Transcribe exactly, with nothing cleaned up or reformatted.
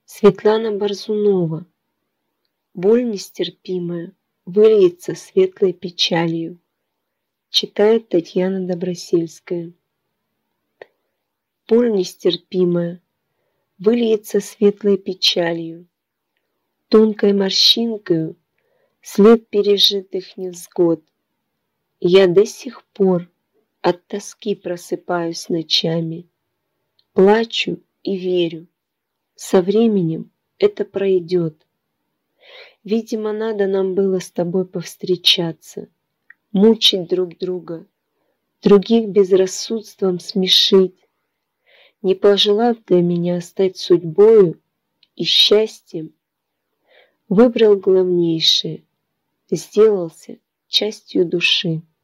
Светлана Борзунова. Боль нестерпимая выльется светлой печалью. Читает Татьяна Добросельская. Боль нестерпимая выльется светлой печалью, тонкой морщинкою след пережитых невзгод. Я до сих пор от тоски просыпаюсь ночами, плачу и верю, со временем это пройдет. Видимо, надо нам было с тобой повстречаться, мучить друг друга, других безрассудством смешить, не пожелав для меня стать судьбою и счастьем. Выбрал главнейшее, сделался частью души.